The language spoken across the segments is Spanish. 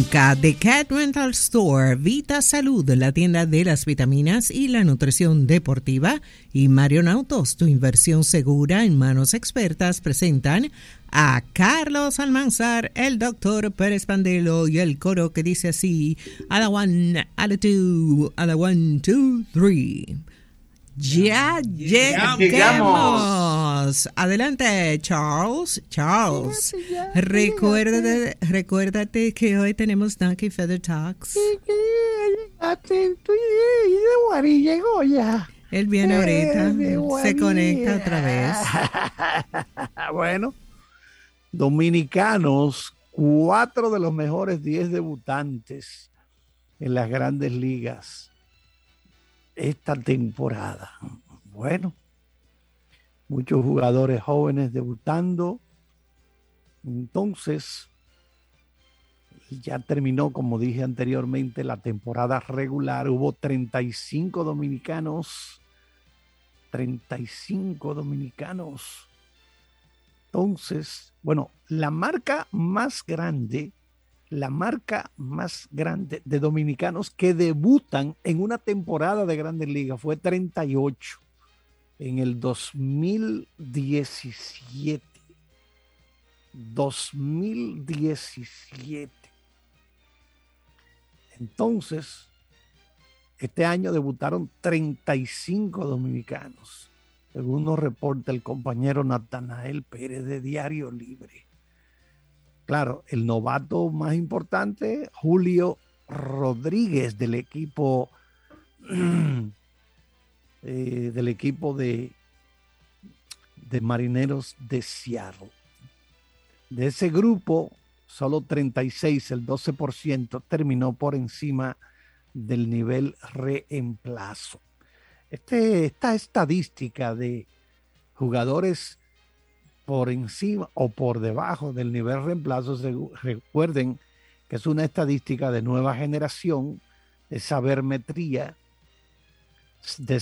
Blanca de Cat Rental Store, Vita Salud, la tienda de las vitaminas y la nutrición deportiva, y Marion Autos, tu inversión segura en manos expertas, presentan a Carlos Almanzar, el doctor Pérez Pandelo y el coro que dice así: a la one, a la two, a la one, two, three. Ya llegamos. Adelante, Charles. Recuérdate que hoy tenemos Donkey Feather Talks. Y llegó ya. Él viene ahorita. Se conecta otra vez. Bueno, dominicanos, 4 de los mejores 10 debutantes en las grandes ligas esta temporada. Bueno, muchos jugadores jóvenes debutando. Entonces, ya terminó, como dije anteriormente, la temporada regular. Hubo 35 dominicanos. 35 dominicanos. Entonces, bueno, la marca más grande de dominicanos que debutan en una temporada de Grandes Ligas fue 38 en el 2017. 2017. Entonces, este año debutaron 35 dominicanos, según nos reporta el compañero Natanael Pérez de Diario Libre. Claro, el novato más importante, Julio Rodríguez, del equipo de Marineros de Seattle. De ese grupo, solo 36, el 12%, terminó por encima del nivel reemplazo. Esta estadística de jugadores por encima o por debajo del nivel reemplazo, recuerden que es una estadística de nueva generación, de sabermetría, de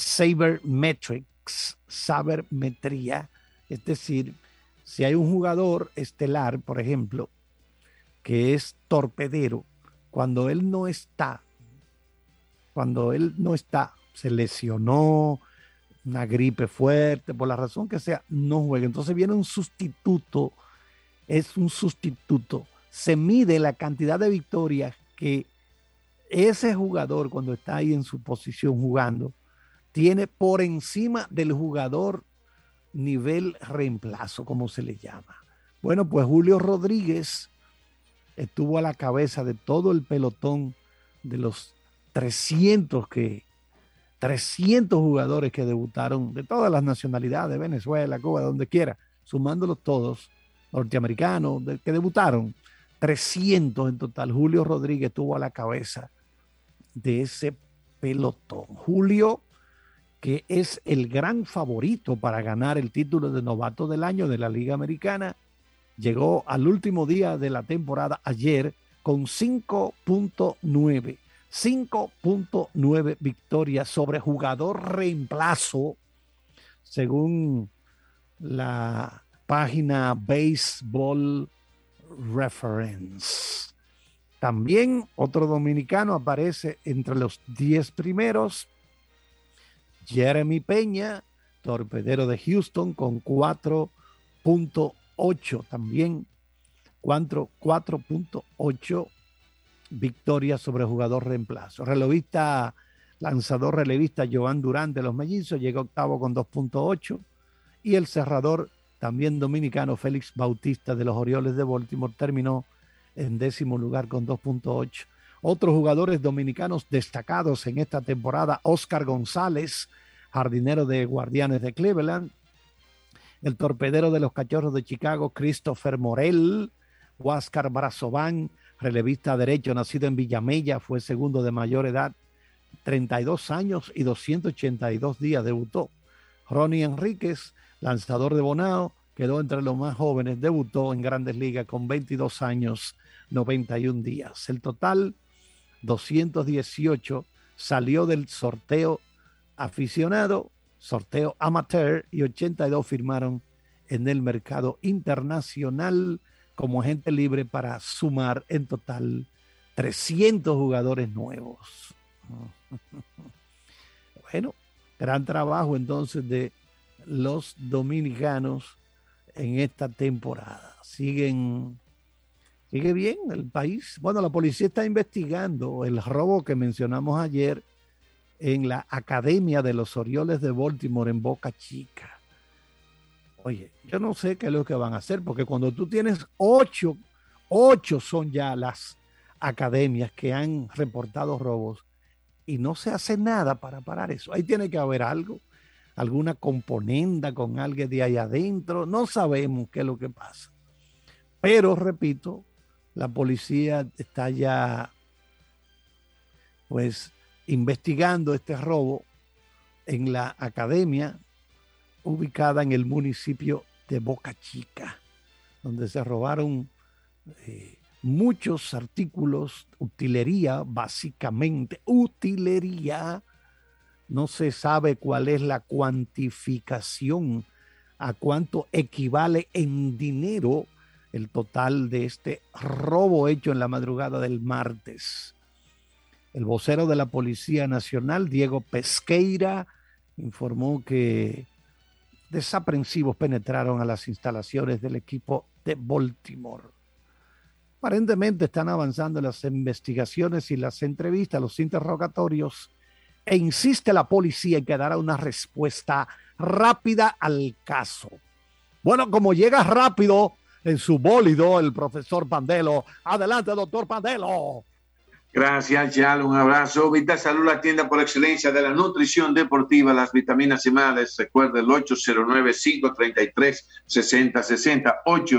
sabermetría, es decir, si hay un jugador estelar, por ejemplo, que es torpedero, cuando él no está, se lesionó, una gripe fuerte, por la razón que sea, no juega. Entonces viene un sustituto, se mide la cantidad de victorias que ese jugador, cuando está ahí en su posición jugando, tiene por encima del jugador nivel reemplazo, como se le llama. Bueno, pues Julio Rodríguez estuvo a la cabeza de todo el pelotón de los 300 jugadores que debutaron de todas las nacionalidades, Venezuela, Cuba, donde quiera, sumándolos todos, norteamericanos, que debutaron, 300 en total. Julio Rodríguez estuvo a la cabeza de ese pelotón. Julio, que es el gran favorito para ganar el título de novato del año de la Liga Americana, llegó al último día de la temporada ayer con 5.9 victorias sobre jugador reemplazo, según la página Baseball Reference. También otro dominicano aparece entre los 10 primeros, Jeremy Peña, torpedero de Houston, con 4.8 también, 4.8 victorias sobre jugador reemplazo. Lanzador relevista Joan Durán de los Mellizos llegó octavo con 2.8, y el cerrador también dominicano Félix Bautista de los Orioles de Baltimore terminó en 10º lugar con 2.8. Otros jugadores dominicanos destacados en esta temporada: Oscar González, jardinero de Guardianes de Cleveland; el torpedero de los Cachorros de Chicago, Christopher Morel; Huáscar Brazovan, relevista derecho, nacido en Villamella, fue segundo de mayor edad, 32 años y 282 días debutó. Ronnie Enríquez, lanzador de Bonao, quedó entre los más jóvenes, debutó en Grandes Ligas con 22 años, 91 días. El total, 218, salió del sorteo aficionado, sorteo amateur, y 82 firmaron en el mercado internacional como agente libre, para sumar en total 300 jugadores nuevos. Bueno, gran trabajo entonces de los dominicanos en esta temporada. Sigue bien el país. Bueno, la policía está investigando el robo que mencionamos ayer en la Academia de los Orioles de Baltimore en Boca Chica. Oye, yo no sé qué es lo que van a hacer, porque cuando tú tienes 8 son ya las academias que han reportado robos y no se hace nada para parar eso. Ahí tiene que haber algo, alguna componenda con alguien de ahí adentro. No sabemos qué es lo que pasa. Pero, repito, la policía está ya, pues, investigando este robo en la academia ubicada en el municipio de Boca Chica, donde se robaron muchos artículos, utilería, básicamente, utilería. No se sabe cuál es la cuantificación, a cuánto equivale en dinero el total de este robo hecho en la madrugada del martes. El vocero de la Policía Nacional, Diego Pesqueira, informó que desaprensivos penetraron a las instalaciones del equipo de Baltimore. Aparentemente están avanzando las investigaciones y las entrevistas, los interrogatorios, e insiste la policía en que dará una respuesta rápida al caso. Bueno, como llega rápido en su bólido el profesor Pandelo. Adelante, doctor Pandelo. Gracias, Chal. Un abrazo. Vita Salud, la tienda por excelencia de la nutrición deportiva, las vitaminas y más. Recuerda el 809-533-6060.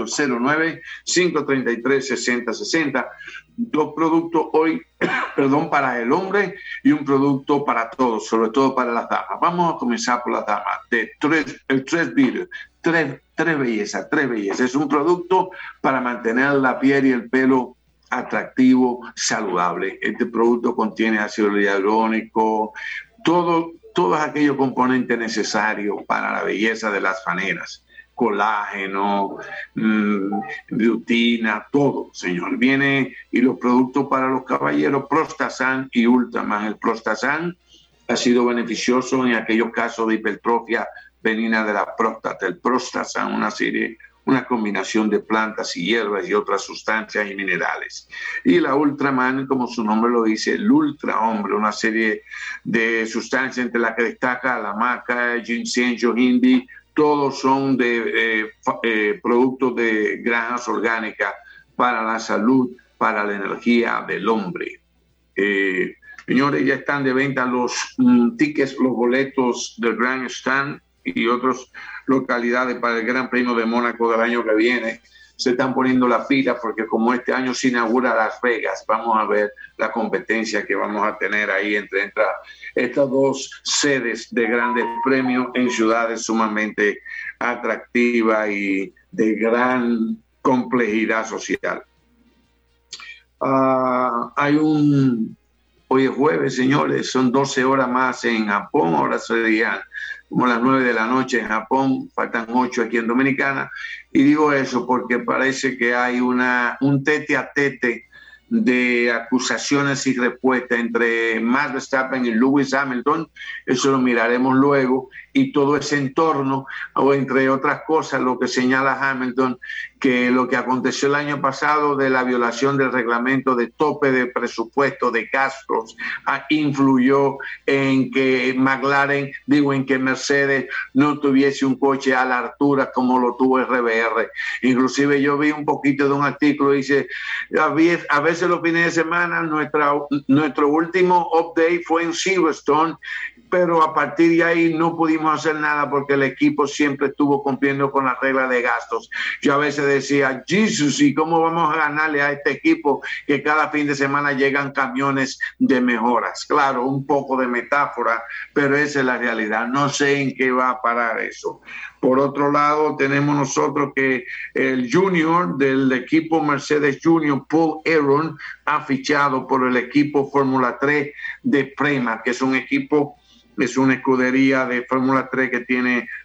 809-533-6060. Dos productos hoy, para el hombre y un producto para todos, sobre todo para las damas. Vamos a comenzar por las damas. El Tres Beauty. Tres bellezas. Es un producto para mantener la piel y el pelo atractivo, saludable. Este producto contiene ácido hialurónico, todos aquellos componentes necesarios para la belleza de las faneras, colágeno, biotina, todo, señor. Viene, y los productos para los caballeros, Prostasan y Ultraman. El Prostasan ha sido beneficioso en aquellos casos de hipertrofia benigna de la próstata. El Prostasan, una combinación de plantas y hierbas y otras sustancias y minerales. Y la Ultraman, como su nombre lo dice, el Ultra Hombre, una serie de sustancias entre las que destaca la maca, ginseng, jojoba, todos son de productos de granjas orgánicas para la salud, para la energía del hombre. Señores, ya están de venta los tickets, los boletos del Grand Stand y otras localidades para el Gran Premio de Mónaco del año que viene. Se están poniendo la fila porque como este año se inaugura Las Vegas, vamos a ver la competencia que vamos a tener ahí entre estas dos sedes de grandes premios en ciudades sumamente atractivas y de gran complejidad social. Hoy es jueves, señores, son 12 horas más en Japón, ahora serían como las 9 de la noche en Japón, faltan 8 aquí en Dominicana, y digo eso porque parece que hay un tete a tete de acusaciones y respuestas entre Max Verstappen y Lewis Hamilton. Eso lo miraremos luego, y todo ese entorno, o entre otras cosas, lo que señala Hamilton, que lo que aconteció el año pasado de la violación del reglamento de tope de presupuesto de gastos influyó en que en que Mercedes no tuviese un coche a la altura como lo tuvo RBR. Inclusive yo vi un poquito de un artículo, dice, a veces los fines de semana nuestro último update fue en Silverstone, pero a partir de ahí no pudimos hacer nada porque el equipo siempre estuvo cumpliendo con las reglas de gastos. Yo a veces decía, Jesús, ¿y cómo vamos a ganarle a este equipo que cada fin de semana llegan camiones de mejoras? Claro, un poco de metáfora, pero esa es la realidad. No sé en qué va a parar eso. Por otro lado, tenemos nosotros que el junior del equipo Mercedes Junior, Paul Aron, ha fichado por el equipo Fórmula 3 de Prema, que es un equipo, es una escudería de Fórmula 3 que tiene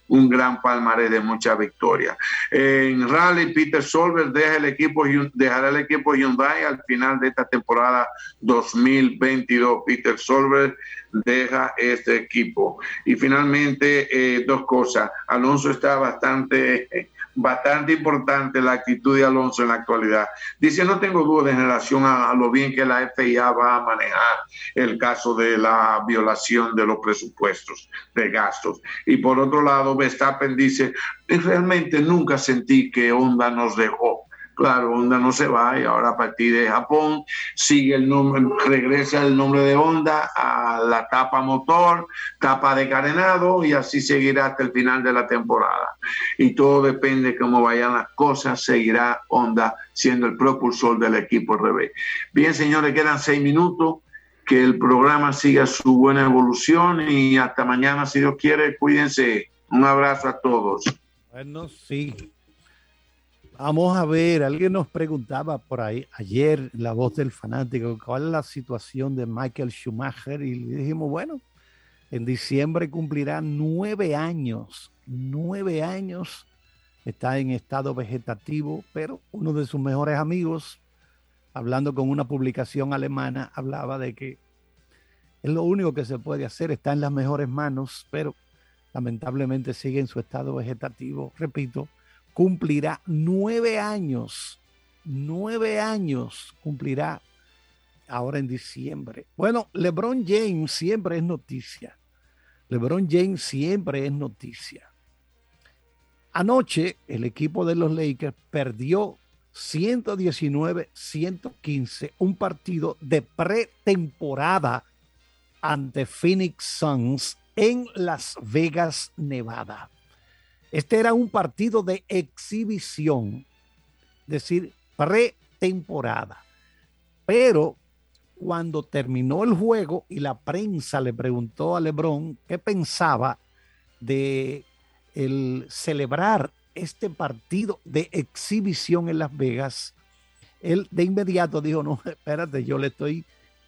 un gran palmarés de muchas victorias. En rally, Peter Solberg dejará el equipo Hyundai al final de esta temporada 2022. Peter Solberg deja este equipo. Y finalmente, dos cosas. Alonso está bastante importante la actitud de Alonso en la actualidad. Dice, no tengo duda en relación a lo bien que la FIA va a manejar el caso de la violación de los presupuestos de gastos. Y por otro lado, Verstappen dice, realmente nunca sentí que Honda nos dejó. Claro, Honda no se va y ahora a partir de Japón sigue regresa el nombre de Honda a la tapa motor, tapa de carenado y así seguirá hasta el final de la temporada. Y todo depende de cómo vayan las cosas, seguirá Honda siendo el propulsor del equipo RB. Bien, señores, quedan 6 minutos. Que el programa siga su buena evolución y hasta mañana, si Dios quiere, cuídense. Un abrazo a todos. Bueno, sí. Vamos a ver, alguien nos preguntaba por ahí ayer, La Voz del Fanático, cuál es la situación de Michael Schumacher, y le dijimos, bueno, en diciembre cumplirá 9 años, 9 años, está en estado vegetativo, pero uno de sus mejores amigos, hablando con una publicación alemana, hablaba de que es lo único que se puede hacer, está en las mejores manos, pero lamentablemente sigue en su estado vegetativo, repito, cumplirá 9 años, 9 años cumplirá ahora en diciembre. Bueno, LeBron James siempre es noticia. LeBron James siempre es noticia. Anoche el equipo de los Lakers perdió 119-115, un partido de pretemporada ante Phoenix Suns en Las Vegas, Nevada. Este era un partido de exhibición, es decir, pretemporada. Pero cuando terminó el juego y la prensa le preguntó a LeBron qué pensaba de el celebrar este partido de exhibición en Las Vegas, él de inmediato dijo, no, espérate, yo le estoy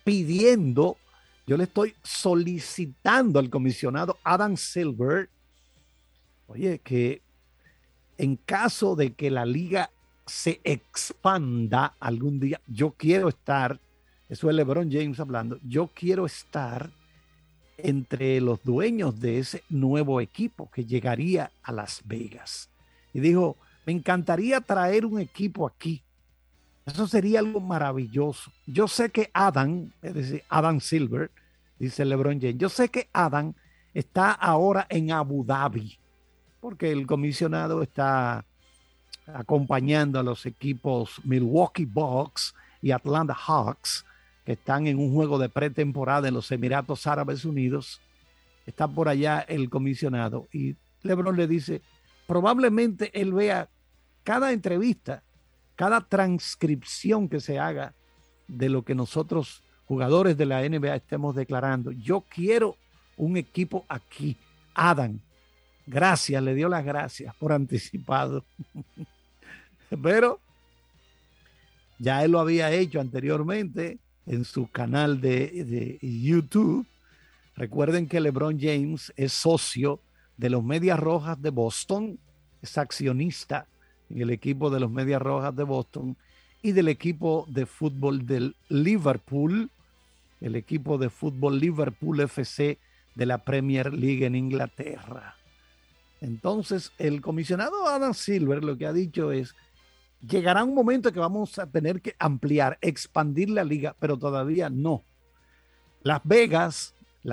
solicitando al comisionado Adam Silver, oye, que en caso de que la liga se expanda algún día, yo quiero estar, eso es LeBron James hablando, yo quiero estar entre los dueños de ese nuevo equipo que llegaría a Las Vegas. Y dijo, me encantaría traer un equipo aquí. Eso sería algo maravilloso. Yo sé que Adam, es decir, Adam Silver, dice LeBron James, yo sé que Adam está ahora en Abu Dhabi, porque el comisionado está acompañando a los equipos Milwaukee Bucks y Atlanta Hawks, que están en un juego de pretemporada en los Emiratos Árabes Unidos. Está por allá el comisionado y LeBron le dice, probablemente él vea cada entrevista, cada transcripción que se haga de lo que nosotros, jugadores de la NBA, estemos declarando. Yo quiero un equipo aquí. Adam, gracias, le dio las gracias por anticipado. Pero ya él lo había hecho anteriormente en su canal de YouTube. Recuerden que LeBron James es socio de los Medias Rojas de Boston, es accionista en el equipo de los Medias Rojas de Boston y del equipo de fútbol del Liverpool, el equipo de fútbol Liverpool FC de la Premier League en Inglaterra. Entonces, el comisionado Adam Silver lo que ha dicho es, llegará un momento que vamos a tener que ampliar, expandir la liga, pero todavía no. Las Vegas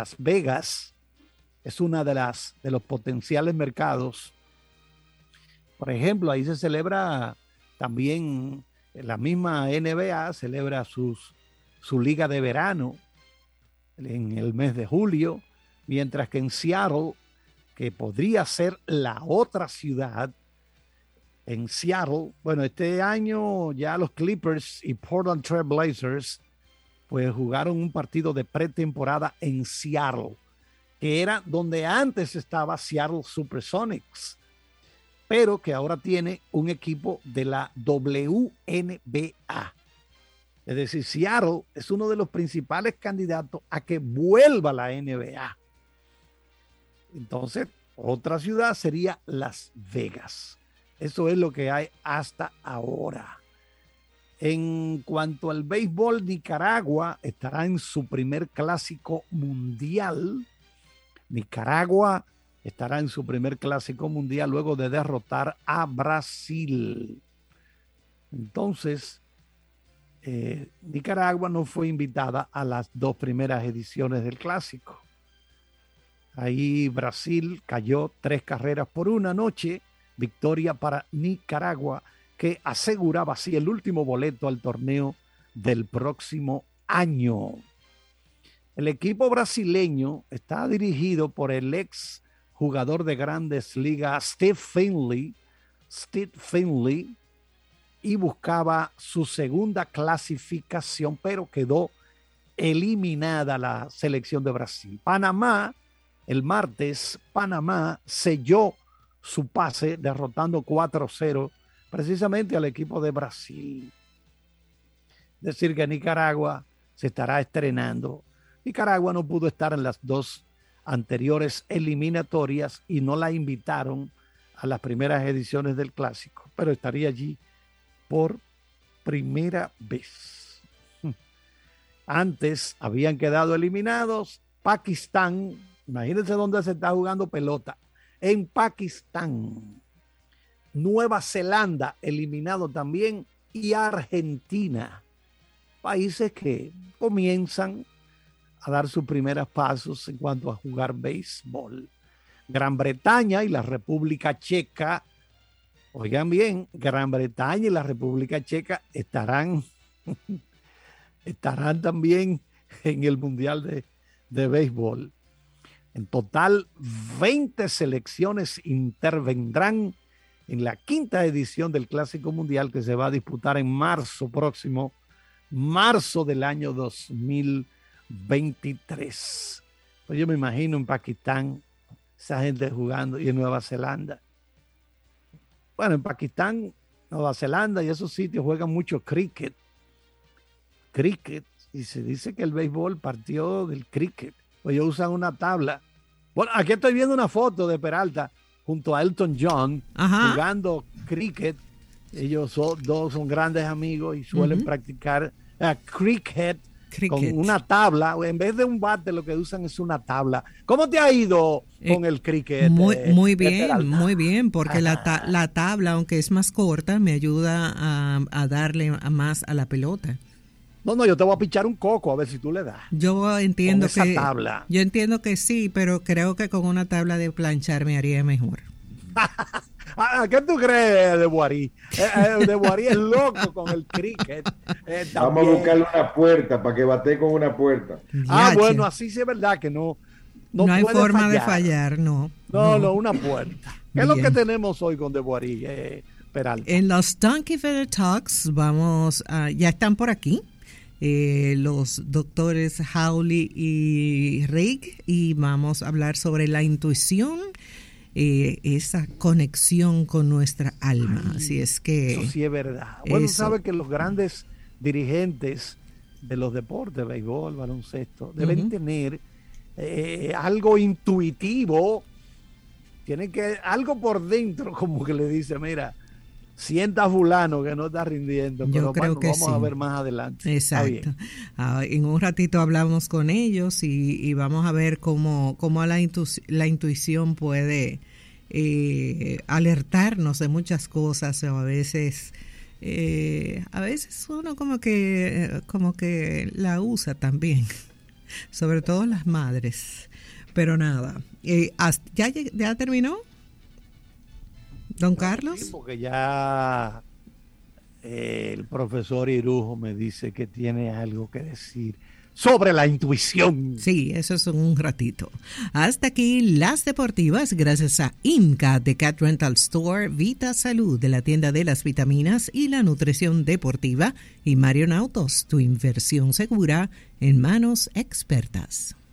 es una de los potenciales mercados. Por ejemplo, ahí se celebra también la misma NBA, celebra su liga de verano en el mes de julio, mientras que en Seattle, que podría ser la otra ciudad, en Seattle, bueno, este año ya los Clippers y Portland Trail Blazers pues jugaron un partido de pretemporada en Seattle, que era donde antes estaba Seattle Supersonics, pero que ahora tiene un equipo de la WNBA. Es decir, Seattle es uno de los principales candidatos a que vuelva la NBA. Entonces, Otra ciudad sería Las Vegas. Eso es lo que hay hasta ahora. En cuanto al béisbol, Nicaragua estará en su primer clásico mundial. Nicaragua estará en su primer clásico mundial luego de derrotar a Brasil. Entonces, Nicaragua no fue invitada a las 2 primeras ediciones del clásico. Ahí Brasil cayó 3 carreras por 1 anoche. Victoria para Nicaragua, que aseguraba así el último boleto al torneo del próximo año. El equipo brasileño está dirigido por el ex jugador de Grandes Ligas Steve Finley, y buscaba su segunda clasificación, pero quedó eliminada la selección de Brasil. El martes, Panamá selló su pase derrotando 4-0 precisamente al equipo de Brasil. Es decir, que Nicaragua se estará estrenando. Nicaragua no pudo estar en las 2 anteriores eliminatorias y no la invitaron a las primeras ediciones del clásico, pero estaría allí por primera vez. Antes habían quedado eliminados Pakistán. Imagínense dónde se está jugando pelota. En Pakistán. Nueva Zelanda eliminado también, y Argentina. Países que comienzan a dar sus primeros pasos en cuanto a jugar béisbol. Gran Bretaña y la República Checa, oigan bien, Gran Bretaña y la República Checa estarán también en el Mundial de Béisbol. En total, 20 selecciones intervendrán en la 5ª edición del Clásico Mundial, que se va a disputar en marzo próximo, marzo del año 2023. Pues yo me imagino en Pakistán, esa gente jugando, y en Nueva Zelanda. Bueno, en Pakistán, Nueva Zelanda y esos sitios juegan mucho cricket. Y se dice que el béisbol partió del cricket. Pues ellos usan una tabla. Bueno, aquí estoy viendo una foto de Peralta junto a Elton John jugando cricket. Ellos dos son grandes amigos y suelen practicar cricket con una tabla. En vez de un bate, lo que usan es una tabla. ¿Cómo te ha ido con el cricket? Muy bien, porque la tabla, aunque es más corta, me ayuda a darle más a la pelota. No, yo te voy a pichar un coco a ver si tú le das. Yo entiendo con esa tabla. Yo entiendo que sí, pero creo que con una tabla de planchar me haría mejor. ¿Qué tú crees de Boarí? De Boarí es loco con el cricket. Vamos a buscarle una puerta para que bate con una puerta. Bueno, así sí es verdad que no hay forma de fallar, no. No, una puerta. ¿Qué es lo que tenemos hoy con De Boarí, Peralta? En los Donkey Feather Talks ya están por aquí. Los doctores Hawley y Rick, y vamos a hablar sobre la intuición, esa conexión con nuestra alma. Así es que eso sí es verdad. Bueno, sabe que los grandes dirigentes de los deportes, béisbol, baloncesto, deben tener algo intuitivo, tienen que algo por dentro, como que le dice, mira, sienta a fulano que no está rindiendo, pero creo que vamos a ver más adelante. Exacto. En un ratito hablamos con ellos y vamos a ver cómo la intuición puede alertarnos de muchas cosas, o a veces uno como que la usa también, sobre todo las madres. Pero nada, ¿ya terminó? Don Carlos. Sí, porque ya el profesor Irujo me dice que tiene algo que decir sobre la intuición. Sí, eso es un ratito. Hasta aquí las deportivas, gracias a Inca de Cat Rental Store, Vita Salud de la tienda de las vitaminas y la nutrición deportiva, y Marion Autos, tu inversión segura en manos expertas.